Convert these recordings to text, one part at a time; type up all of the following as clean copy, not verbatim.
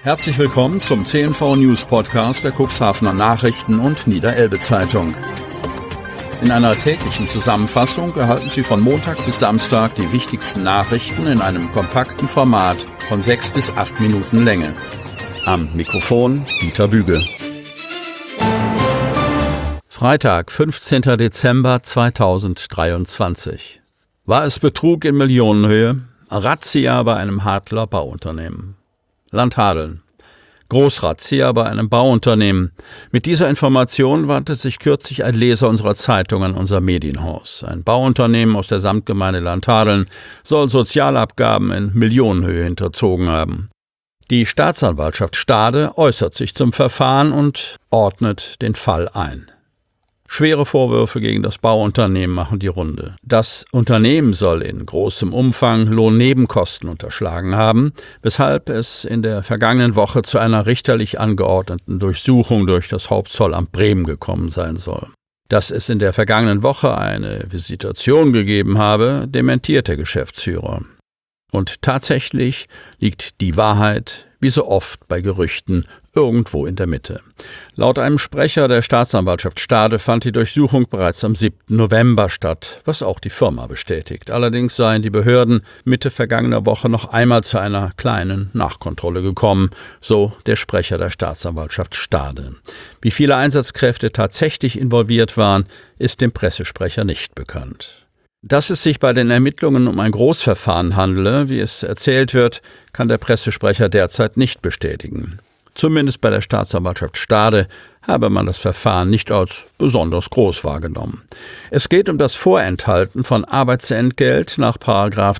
Herzlich willkommen zum CNV News Podcast der Cuxhavener Nachrichten und Niederelbe Zeitung. In einer täglichen Zusammenfassung erhalten Sie von Montag bis Samstag die wichtigsten Nachrichten in einem kompakten Format von 6 bis 8 Minuten Länge. Am Mikrofon Dieter Büge. Freitag, 15. Dezember 2023. War es Betrug in Millionenhöhe? Razzia bei einem Hadler Bauunternehmen. Landhadeln. Großrazzia bei einem Bauunternehmen. Mit dieser Information wandte sich kürzlich ein Leser unserer Zeitung an unser Medienhaus. Ein Bauunternehmen aus der Samtgemeinde Landhadeln soll Sozialabgaben in Millionenhöhe hinterzogen haben. Die Staatsanwaltschaft Stade äußert sich zum Verfahren und ordnet den Fall ein. Schwere Vorwürfe gegen das Bauunternehmen machen die Runde. Das Unternehmen soll in großem Umfang Lohnnebenkosten unterschlagen haben, weshalb es in der vergangenen Woche zu einer richterlich angeordneten Durchsuchung durch das Hauptzollamt Bremen gekommen sein soll. Dass es in der vergangenen Woche eine Visitation gegeben habe, dementiert der Geschäftsführer. Und tatsächlich liegt die Wahrheit, wie so oft bei Gerüchten, irgendwo in der Mitte. Laut einem Sprecher der Staatsanwaltschaft Stade fand die Durchsuchung bereits am 7. November statt, was auch die Firma bestätigt. Allerdings seien die Behörden Mitte vergangener Woche noch einmal zu einer kleinen Nachkontrolle gekommen, so der Sprecher der Staatsanwaltschaft Stade. Wie viele Einsatzkräfte tatsächlich involviert waren, ist dem Pressesprecher nicht bekannt. Dass es sich bei den Ermittlungen um ein Großverfahren handele, wie es erzählt wird, kann der Pressesprecher derzeit nicht bestätigen. Zumindest bei der Staatsanwaltschaft Stade habe man das Verfahren nicht als besonders groß wahrgenommen. Es geht um das Vorenthalten von Arbeitsentgelt nach §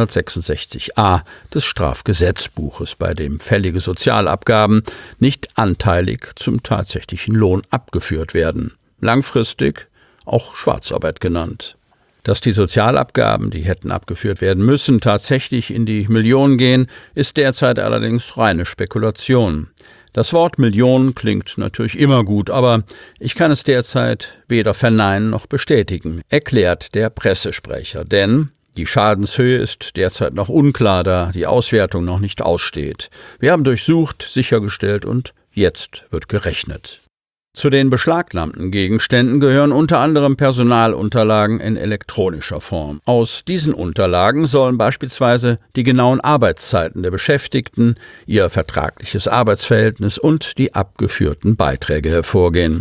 266a des Strafgesetzbuches, bei dem fällige Sozialabgaben nicht anteilig zum tatsächlichen Lohn abgeführt werden. Langfristig auch Schwarzarbeit genannt. Dass die Sozialabgaben, die hätten abgeführt werden müssen, tatsächlich in die Millionen gehen, ist derzeit allerdings reine Spekulation. Das Wort Millionen klingt natürlich immer gut, aber ich kann es derzeit weder verneinen noch bestätigen, erklärt der Pressesprecher. Denn die Schadenshöhe ist derzeit noch unklar, da die Auswertung noch nicht aussteht. Wir haben durchsucht, sichergestellt und jetzt wird gerechnet. Zu den beschlagnahmten Gegenständen gehören unter anderem Personalunterlagen in elektronischer Form. Aus diesen Unterlagen sollen beispielsweise die genauen Arbeitszeiten der Beschäftigten, ihr vertragliches Arbeitsverhältnis und die abgeführten Beiträge hervorgehen.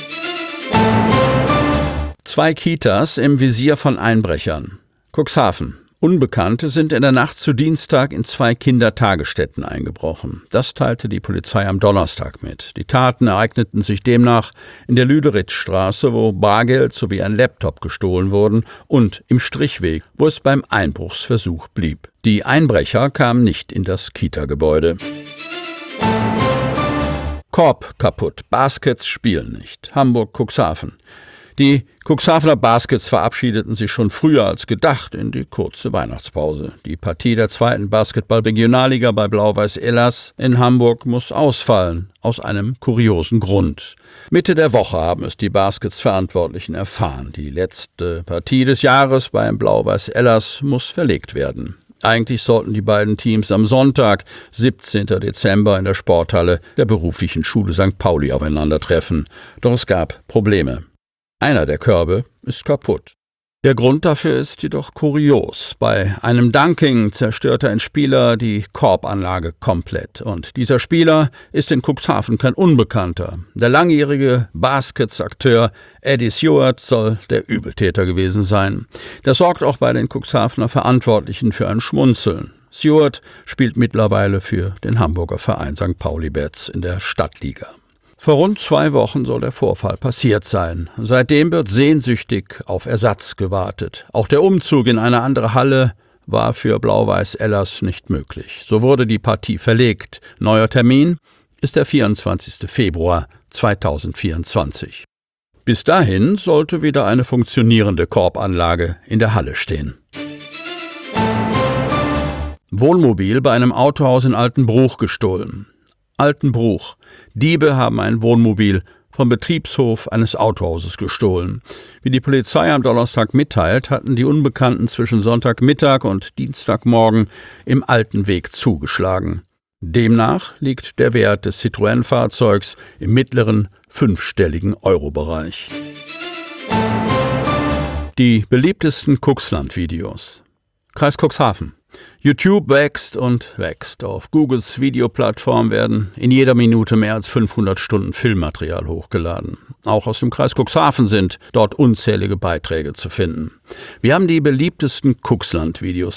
2 Kitas im Visier von Einbrechern. Cuxhaven. Unbekannte sind in der Nacht zu Dienstag in 2 Kindertagesstätten eingebrochen. Das teilte die Polizei am Donnerstag mit. Die Taten ereigneten sich demnach in der Lüderitzstraße, wo Bargeld sowie ein Laptop gestohlen wurden, und im Strichweg, wo es beim Einbruchsversuch blieb. Die Einbrecher kamen nicht in das Kita-Gebäude. Korb kaputt, Baskets spielen nicht. Hamburg-Cuxhaven. Die Cuxhavener Baskets verabschiedeten sich schon früher als gedacht in die kurze Weihnachtspause. Die Partie der 2. Basketball-Regionalliga bei Blau-Weiß Ellas in Hamburg muss ausfallen, aus einem kuriosen Grund. Mitte der Woche haben es die Baskets-Verantwortlichen erfahren. Die letzte Partie des Jahres beim Blau-Weiß Ellas muss verlegt werden. Eigentlich sollten die beiden Teams am Sonntag, 17. Dezember, in der Sporthalle der beruflichen Schule St. Pauli aufeinandertreffen. Doch es gab Probleme. Einer der Körbe ist kaputt. Der Grund dafür ist jedoch kurios. Bei einem Dunking zerstörte ein Spieler die Korbanlage komplett. Und dieser Spieler ist in Cuxhaven kein Unbekannter. Der langjährige Baskets-Akteur Eddie Stewart soll der Übeltäter gewesen sein. Das sorgt auch bei den Cuxhavener Verantwortlichen für ein Schmunzeln. Stewart spielt mittlerweile für den Hamburger Verein St. Pauli Bats in der Stadtliga. Vor rund 2 Wochen soll der Vorfall passiert sein. Seitdem wird sehnsüchtig auf Ersatz gewartet. Auch der Umzug in eine andere Halle war für Blau-Weiß Ellas nicht möglich. So wurde die Partie verlegt. Neuer Termin ist der 24. Februar 2024. Bis dahin sollte wieder eine funktionierende Korbanlage in der Halle stehen. Wohnmobil bei einem Autohaus in Altenbruch gestohlen. Altenbruch. Diebe haben ein Wohnmobil vom Betriebshof eines Autohauses gestohlen. Wie die Polizei am Donnerstag mitteilt, hatten die Unbekannten zwischen Sonntagmittag und Dienstagmorgen im Alten Weg zugeschlagen. Demnach liegt der Wert des Citroën-Fahrzeugs im mittleren fünfstelligen Euro-Bereich. Die beliebtesten Cuxland-Videos. Kreis Cuxhaven. YouTube wächst und wächst. Auf Googles Videoplattform werden in jeder Minute mehr als 500 Stunden Filmmaterial hochgeladen. Auch aus dem Kreis Cuxhaven sind dort unzählige Beiträge zu finden. Wir haben die beliebtesten Cuxland-Videos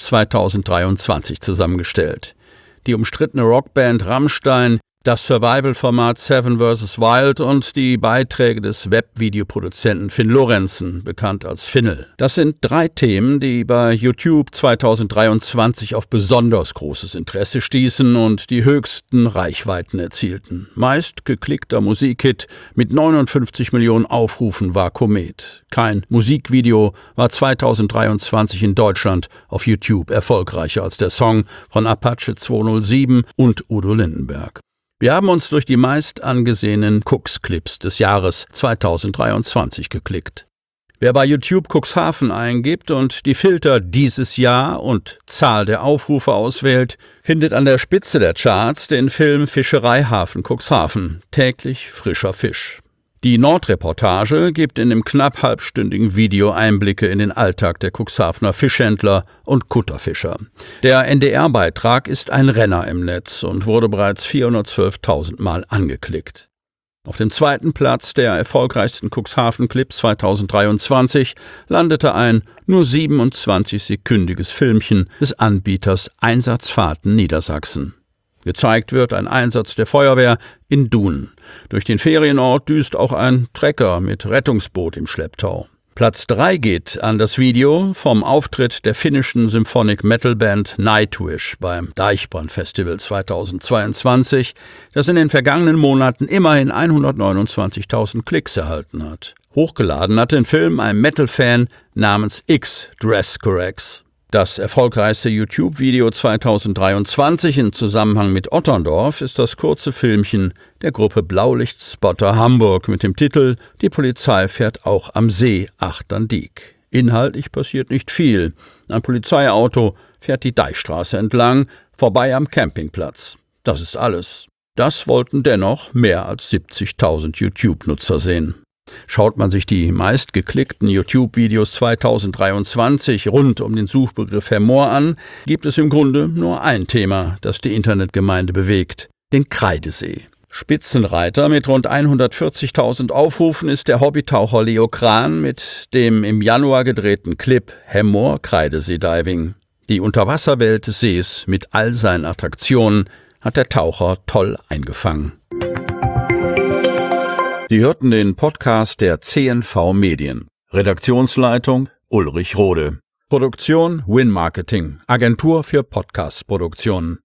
2023 zusammengestellt. Die umstrittene Rockband Rammstein, das Survival-Format Seven vs. Wild und die Beiträge des Webvideoproduzenten Finn Lorenzen, bekannt als Finnel. Das sind 3 Themen, die bei YouTube 2023 auf besonders großes Interesse stießen und die höchsten Reichweiten erzielten. Meist geklickter Musikhit mit 59 Millionen Aufrufen war Komet. Kein Musikvideo war 2023 in Deutschland auf YouTube erfolgreicher als der Song von Apache 207 und Udo Lindenberg. Wir haben uns durch die meist angesehenen Cux-Clips des Jahres 2023 geklickt. Wer bei YouTube Cuxhaven eingibt und die Filter dieses Jahr und Zahl der Aufrufe auswählt, findet an der Spitze der Charts den Film Fischereihafen Cuxhaven, täglich frischer Fisch. Die Nordreportage gibt in dem knapp halbstündigen Video Einblicke in den Alltag der Cuxhavener Fischhändler und Kutterfischer. Der NDR-Beitrag ist ein Renner im Netz und wurde bereits 412.000 Mal angeklickt. Auf dem 2. Platz der erfolgreichsten Cuxhaven-Clips 2023 landete ein nur 27-sekündiges Filmchen des Anbieters Einsatzfahrten Niedersachsen. Gezeigt wird ein Einsatz der Feuerwehr in Duhn. Durch den Ferienort düst auch ein Trecker mit Rettungsboot im Schlepptau. Platz 3 geht an das Video vom Auftritt der finnischen Symphonic Metal Band Nightwish beim Deichbrand Festival 2022, das in den vergangenen Monaten immerhin 129.000 Klicks erhalten hat. Hochgeladen hat den Film ein Metal-Fan namens X Dress Corrects. Das erfolgreichste YouTube-Video 2023 in Zusammenhang mit Otterndorf ist das kurze Filmchen der Gruppe Blaulichtspotter Hamburg mit dem Titel »Die Polizei fährt auch am See Achterndiek«. Inhaltlich passiert nicht viel. Ein Polizeiauto fährt die Deichstraße entlang, vorbei am Campingplatz. Das ist alles. Das wollten dennoch mehr als 70.000 YouTube-Nutzer sehen. Schaut man sich die meistgeklickten YouTube-Videos 2023 rund um den Suchbegriff Humor an, gibt es im Grunde nur ein Thema, das die Internetgemeinde bewegt: den Kreidesee. Spitzenreiter mit rund 140.000 Aufrufen ist der Hobbytaucher Leo Kran mit dem im Januar gedrehten Clip Humor Kreidesee Diving. Die Unterwasserwelt des Sees mit all seinen Attraktionen hat der Taucher toll eingefangen. Sie hörten den Podcast der CNV Medien. Redaktionsleitung Ulrich Rode. Produktion Win Marketing, Agentur für Podcast-Produktionen.